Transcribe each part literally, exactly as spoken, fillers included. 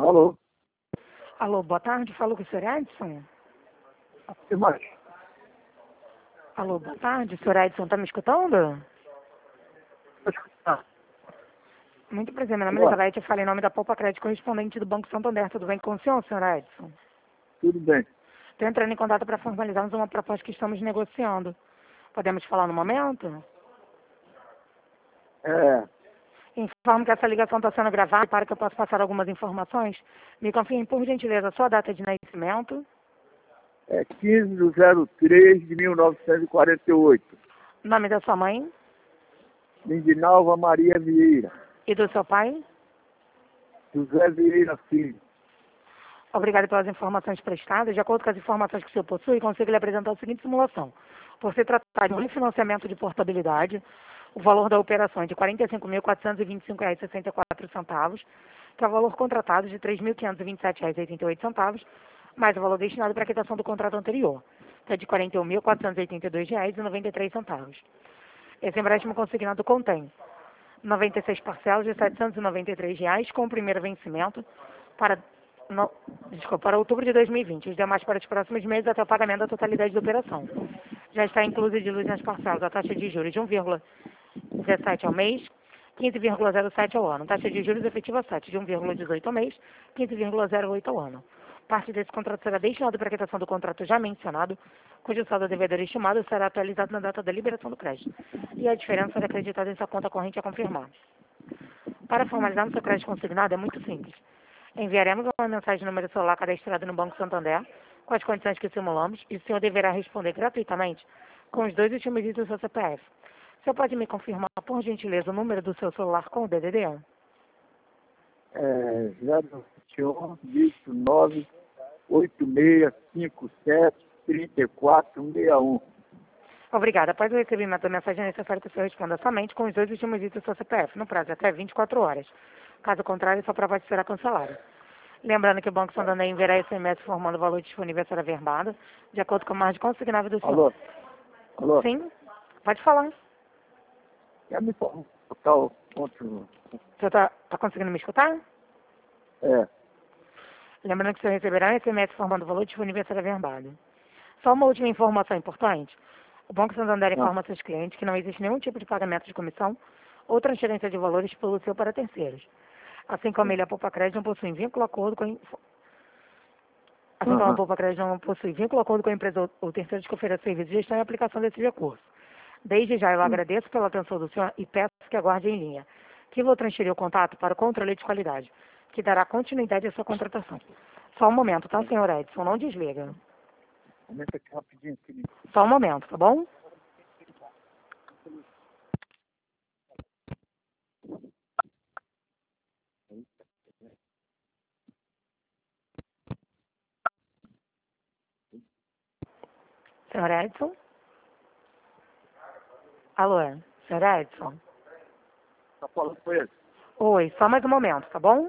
Alô? Alô, boa tarde. Falo com o senhor Edson? Que mais? Alô, boa tarde. O senhor Edson está me escutando? Ah, Muito prazer. Meu nome é agora, Elizabeth. Eu falei em nome da Poupa Crédito, correspondente do Banco Santander. Tudo bem com o senhor, senhor Edson? tudo bem. Estou entrando em contato para formalizarmos uma proposta que estamos negociando. Podemos falar no momento? É, Informo que essa ligação está sendo gravada para que eu possa passar algumas informações. Me confirme, por gentileza, a sua data de nascimento, é quinze de zero três de mil novecentos e quarenta e oito. nome da sua mãe Lindinalva Maria Vieira. e do seu pai. José Vieira Filho. Obrigado pelas informações prestadas. De acordo com as informações que o senhor possui, consigo lhe apresentar a seguinte simulação. Por se tratar de um refinanciamento de portabilidade, o valor da operação é de quarenta e cinco mil, quatrocentos e vinte e cinco reais e sessenta e quatro centavos, que é o valor contratado de três mil, quinhentos e vinte e sete reais e oitenta e oito centavos, mais o valor destinado para a quitação do contrato anterior, que é de quarenta e um mil, quatrocentos e oitenta e dois reais e noventa e três centavos. Esse empréstimo consignado contém noventa e seis parcelas de setecentos e noventa e três reais com o primeiro vencimento para, no, desculpa, para outubro de dois mil e vinte, os demais para os próximos meses até o pagamento da totalidade da operação. Já está incluso de luz nas parcelas a taxa de juros de um vírgula dezessete ao mês, quinze vírgula zero sete ao ano. Taxa de juros efetiva sete de um vírgula dezoito ao mês, quinze vírgula zero oito ao ano. Parte desse contrato será destinado para a quitação do contrato já mencionado, cujo saldo devedor estimado será atualizado na data da liberação do crédito, e a diferença será acreditada em sua conta corrente a confirmar. Para formalizarmos seu crédito consignado é muito simples. Enviaremos uma mensagem no número celular cadastrado no Banco Santander, com as condições que simulamos, e o senhor deverá responder gratuitamente com os dois últimos dígitos do seu C P F. O senhor pode me confirmar, por gentileza, o número do seu celular com o D D D? É zero sete um, dígito nove oito seis cinco sete três quatro seis um. Obrigada. Após o recebimento da mensagem, é necessário que o senhor responda somente com os dois últimos dígitos do seu C P F, no prazo de até vinte e quatro horas. Caso contrário, sua proposta será cancelada. Lembrando que o Banco Santander enviará S M S informando o valor disponível a ser averbado, de acordo com a margem consignável do senhor. Alô? Alô? Sim? Pode falar. Quer me botar o ponto? O senhor está tá conseguindo me escutar? É, Lembrando que o senhor receberá um S M S informando o valor disponível a ser averbado. Só uma última informação importante. O Banco Santander não. informa seus clientes que não existe nenhum tipo de pagamento de comissão ou transferência de valores pelo seu para terceiros. Assim como ele, a Poupa Crédito não possui vínculo acordo com a, inf- assim como a Aham. Poupa Crédito não possui vínculo acordo com a empresa ou, ou terceiros que oferecem serviços de gestão e aplicação desse recurso. Desde já eu Sim. agradeço pela atenção do senhor e peço que aguarde em linha, que vou transferir o contato para o controle de qualidade, que dará continuidade à sua contratação. Só um momento, tá, senhor Edson? Não desliga. Comenta aqui rapidinho. Aqui. Só um momento, tá bom? Senhor Edson? Alô, senhor Edson? Tá falando com ele? Oi, só mais um momento, tá bom?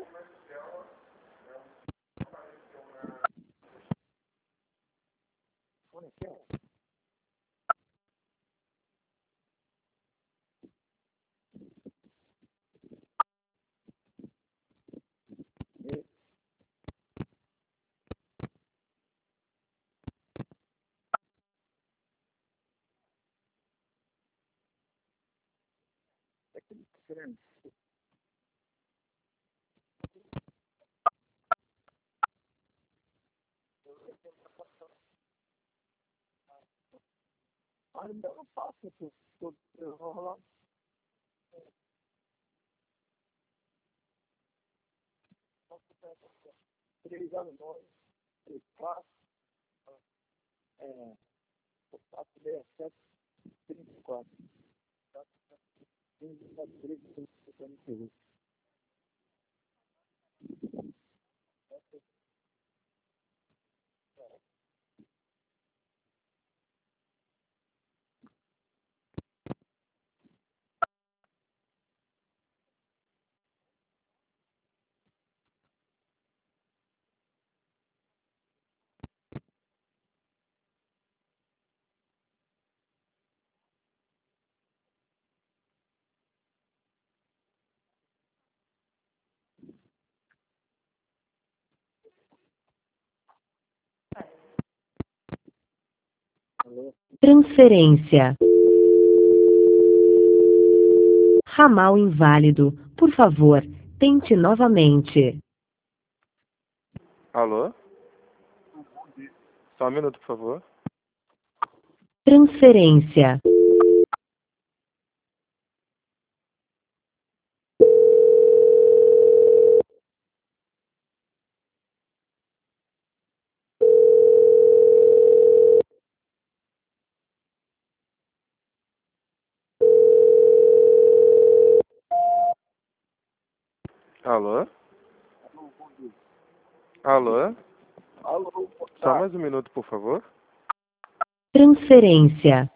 É que ele tá querendo. Ah, ainda não faço isso. Eu eu vou rolar. Três anos, nove, três, quatro, é, quatro, seis, sete, trinta e quatro. quinze, treze, setenta e oito. Transferência. Ramal inválido. Por favor, tente novamente. Alô? Só um minuto, por favor. Transferência. Alô? Alô? Alô, boa Só tarde. mais um minuto, por favor. Transferência.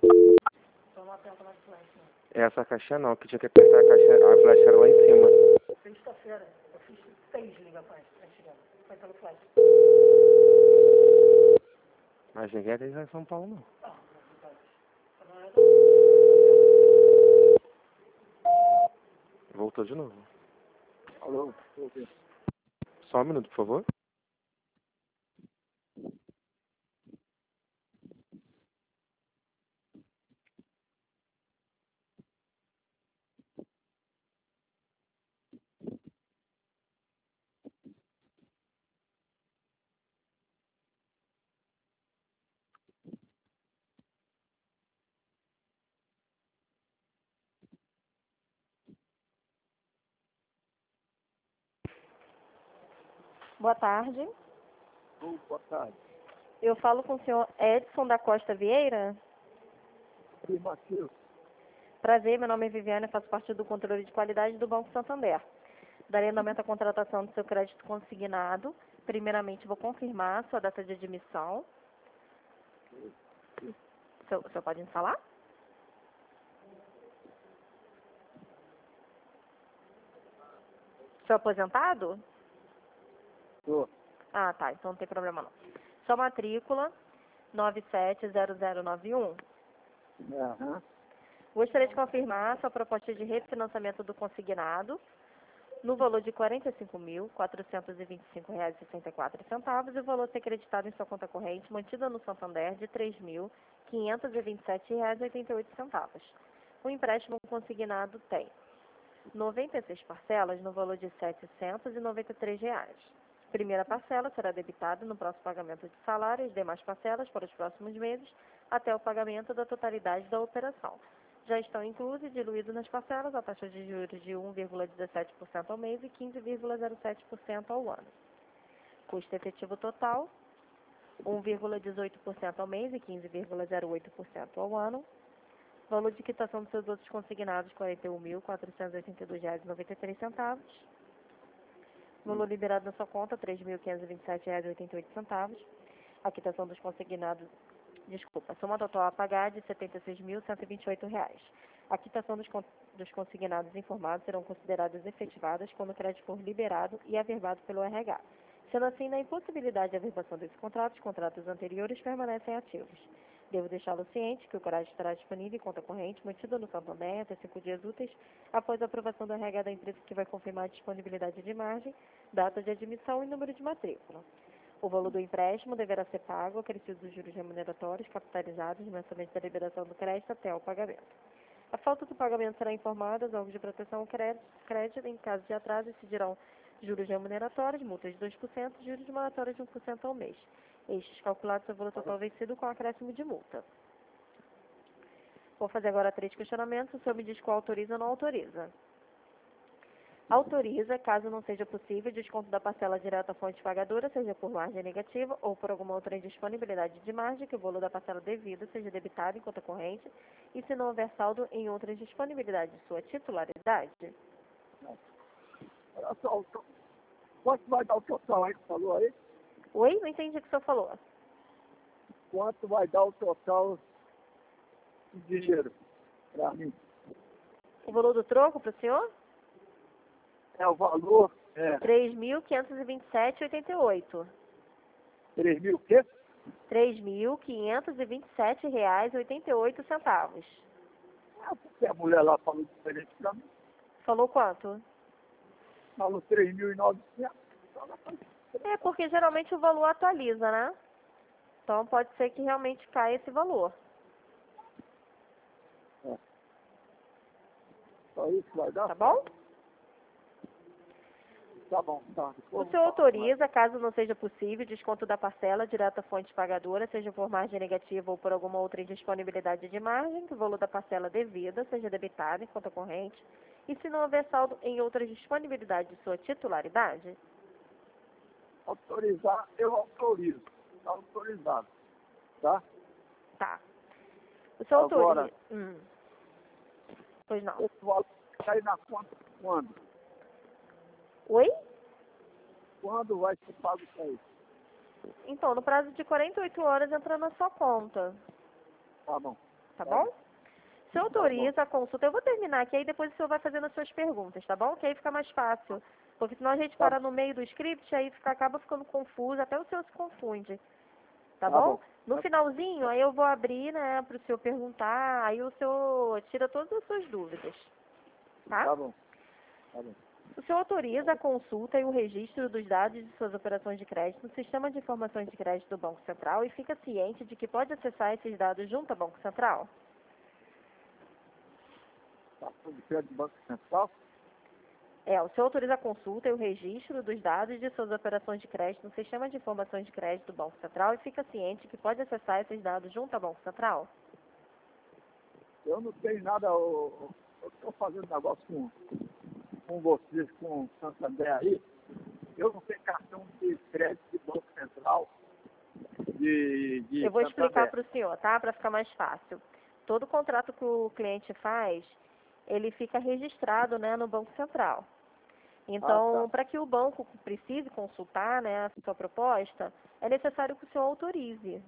Essa caixa não, que tinha que apertar a caixa, a flecha era lá em cima. Sexta-feira, eu fiz seis ligações transferindo. Foi pelo flash. Mas ninguém é daí em São Paulo, não. Voltou de novo. Alô, tô ouvindo. Só um minuto, por favor. Boa tarde. Ô, boa tarde. Eu falo com o senhor Edson da Costa Vieira. Afirmativo. Prazer, meu nome é Viviane, faço parte do controle de qualidade do Banco Santander. Darei andamento à contratação do seu crédito consignado. Primeiramente, vou confirmar a sua data de admissão. O senhor, o senhor pode instalar? Seu aposentado? Tô. Ah, tá. Então não tem problema não. Sua matrícula, nove sete zero zero nove um. Aham. Gostaria de confirmar a sua proposta de refinanciamento do consignado no valor de quarenta e cinco mil, quatrocentos e vinte e cinco reais e sessenta e quatro centavos e o valor a ser creditado em sua conta corrente mantida no Santander de três mil, quinhentos e vinte e sete reais e oitenta e oito centavos. O empréstimo consignado tem noventa e seis parcelas no valor de setecentos e noventa e três reais. Primeira parcela será debitada no próximo pagamento de salário e as demais parcelas para os próximos meses até o pagamento da totalidade da operação. Já estão inclusos e diluídos nas parcelas a taxa de juros de um vírgula dezessete por cento ao mês e quinze vírgula zero sete por cento ao ano. Custo efetivo total, um vírgula dezoito por cento ao mês e quinze vírgula zero oito por cento ao ano. Valor de quitação dos seus outros consignados, quarenta e um mil, quatrocentos e oitenta e dois reais e noventa e três centavos. Valor liberado na sua conta, três mil, quinhentos e vinte e sete reais e oitenta e oito centavos. A quitação dos consignados, desculpa, soma total a pagar de setenta e seis mil, cento e vinte e oito reais. A quitação dos, con dos consignados informados serão consideradas efetivadas quando o crédito for liberado e averbado pelo R H. Sendo assim, na impossibilidade de averbação desses contratos, os contratos anteriores permanecem ativos. Devo deixá-lo ciente que o crédito estará disponível em conta corrente mantida no Santander até cinco dias úteis após a aprovação do R H da empresa, que vai confirmar a disponibilidade de margem, data de admissão e número de matrícula. O valor do empréstimo deverá ser pago acrescido dos juros remuneratórios capitalizados mensalmente da liberação do crédito até o pagamento. A falta do pagamento será informada aos órgãos de proteção ao crédito. Em caso de atraso, incidirão juros remuneratórios, multas de dois por cento, juros moratórios de um por cento ao mês. Estes calculados sobre o valor total vencido com acréscimo de multa. Vou fazer agora três questionamentos. O senhor me diz qual autoriza ou não autoriza. Autoriza, caso não seja possível, desconto da parcela direta à fonte pagadora, seja por margem negativa ou por alguma outra indisponibilidade de margem, que o valor da parcela devida seja debitado em conta corrente, e se não houver saldo em outras disponibilidades de sua titularidade. Olha só, quanto vai dar o total aí que falou aí? Oi? Não entendi o que o senhor falou. Quanto vai dar o total de dinheiro para mim? O valor do troco para o senhor? É o valor, é, três mil, quinhentos e vinte e sete reais e oitenta e oito centavos. três mil o quê? três mil, quinhentos e vinte e sete reais e oitenta e oito centavos. Ah, porque a mulher lá falou diferente para mim. Falou quanto? Falou três mil e novecentos. É, porque geralmente o valor atualiza, né? Então pode ser que realmente caia esse valor. Só isso que vai dar? Tá bom? Tá bom, tá. O senhor autoriza, caso não seja possível, desconto da parcela direta à fonte pagadora, seja por margem negativa ou por alguma outra indisponibilidade de margem, que o valor da parcela devida seja debitado em conta corrente, e se não houver saldo em outras disponibilidades de sua titularidade? Autorizar, eu autorizo. Tá autorizado. Tá? Tá. O senhor Agora, autoriza... Hum. Pois não. esse valor cai na conta quando? Oi? Quando vai ser pago isso aí? Então, no prazo de quarenta e oito horas entra na sua conta. Tá bom. Tá Tá bom? bom. Se autoriza a consulta, eu vou terminar aqui, aí depois o senhor vai fazendo as suas perguntas, tá bom? Que aí fica mais fácil. Porque senão a gente Tá. para no meio do script, aí fica, acaba ficando confuso, até o senhor se confunde. Tá, Tá bom? bom. No Tá. finalzinho, aí eu vou abrir, né, para o senhor perguntar, aí o senhor tira todas as suas dúvidas. Tá? Tá bom. Tá bom. O senhor autoriza a consulta e o registro dos dados de suas operações de crédito no Sistema de Informações de Crédito do Banco Central e fica ciente de que pode acessar esses dados junto ao Banco Central? Tá tudo crédito do Banco Central? É, o senhor autoriza a consulta e o registro dos dados de suas operações de crédito no Sistema de Informações de Crédito do Banco Central e fica ciente que pode acessar esses dados junto ao Banco Central? Eu não tenho nada, eu estou fazendo negócio com, com vocês, com o Santander aí. Eu não tenho cartão de crédito de Banco Central. De, de Eu vou explicar Santander. para o senhor, tá? Para ficar mais fácil. Todo contrato que o cliente faz, ele fica registrado, né, no Banco Central. Então, Ah, tá. para que o banco precise consultar, né, a sua proposta, é necessário que o senhor autorize.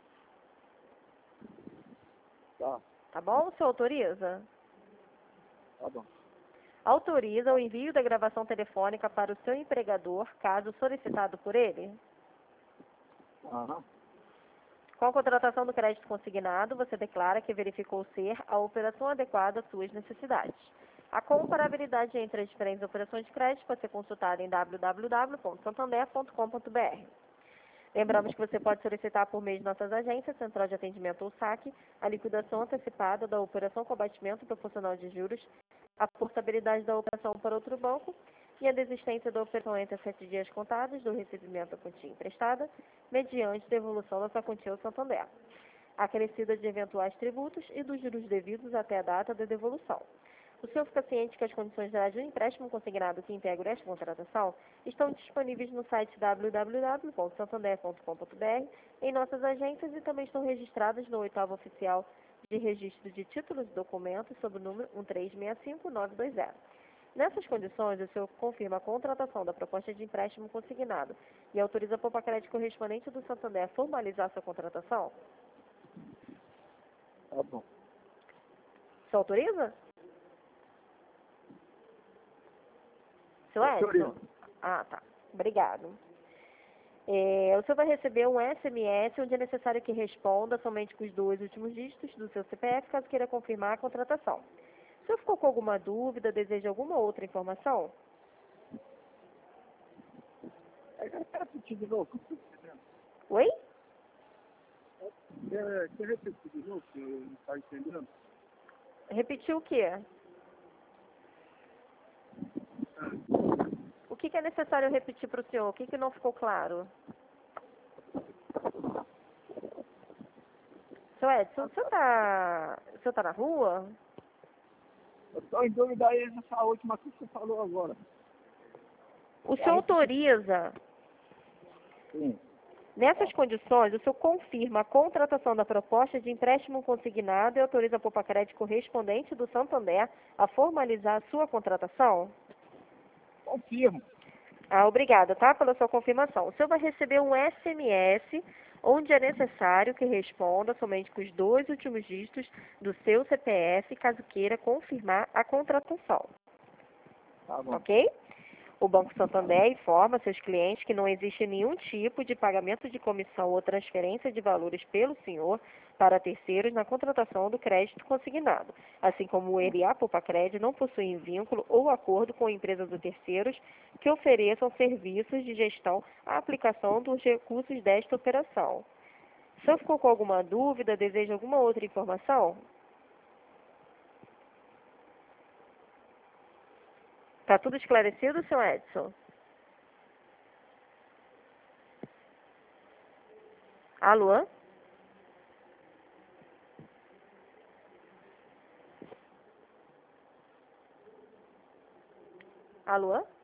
Tá, Tá bom? O senhor autoriza? tá bom. Autoriza o envio da gravação telefônica para o seu empregador, caso solicitado por ele? Aham. Com a contratação do crédito consignado, você declara que verificou ser a operação adequada às suas necessidades. A comparabilidade entre as diferentes operações de crédito pode ser consultada em w w w ponto santander ponto com ponto b r. Lembramos que você pode solicitar por meio de nossas agências, Central de Atendimento ou saque, a liquidação antecipada da operação com abatimento proporcional de juros, a portabilidade da operação para outro banco e a desistência da operação entre sete dias contados do recebimento da quantia emprestada, mediante devolução da sua quantia ao Santander, acrescida de eventuais tributos e dos juros devidos até a data da devolução. O senhor fica ciente que as condições gerais do empréstimo consignado que integram esta contratação estão disponíveis no site w w w ponto santander ponto com ponto b r, em nossas agências e também estão registradas no oitavo oficial de registro de títulos e documentos sob o número um três seis cinco nove dois zero. Nessas condições, o senhor confirma a contratação da proposta de empréstimo consignado e autoriza a Poupa Crédito correspondente do Santander a formalizar sua contratação? Tá bom. O senhor autoriza? Seu Autorizo. Edson? Ah, tá. Obrigado. É, o senhor vai receber um S M S onde é necessário que responda somente com os dois últimos dígitos do seu C P F, caso queira confirmar a contratação. O senhor ficou com alguma dúvida, deseja alguma outra informação? É, quer repetir de novo? Oi? Quer, quer repetir de novo, que eu não está entendendo? Repetiu o quê? O que, que é necessário repetir para o senhor? O que, que não ficou claro? Seu Edson, o senhor está o senhor tá na rua? Eu estou em dúvida aí nessa última que você falou agora. O senhor autoriza, Sim. nessas condições, o senhor confirma a contratação da proposta de empréstimo consignado e autoriza a Poupa Crédito correspondente do Santander a formalizar a sua contratação? Confirmo. Ah, obrigada, tá, pela sua confirmação. O senhor vai receber um S M S onde é necessário que responda somente com os dois últimos dígitos do seu C P F, caso queira confirmar a contratação. Tá bom. Ok? O Banco Santander informa seus clientes que não existe nenhum tipo de pagamento de comissão ou transferência de valores pelo senhor para terceiros na contratação do crédito consignado, assim como ele e a Poupa Crédito não possuem vínculo ou acordo com empresas ou terceiros que ofereçam serviços de gestão à aplicação dos recursos desta operação. O senhor ficou com alguma dúvida, deseja alguma outra informação? Tá tudo esclarecido, seu Edson? Alô? Alô?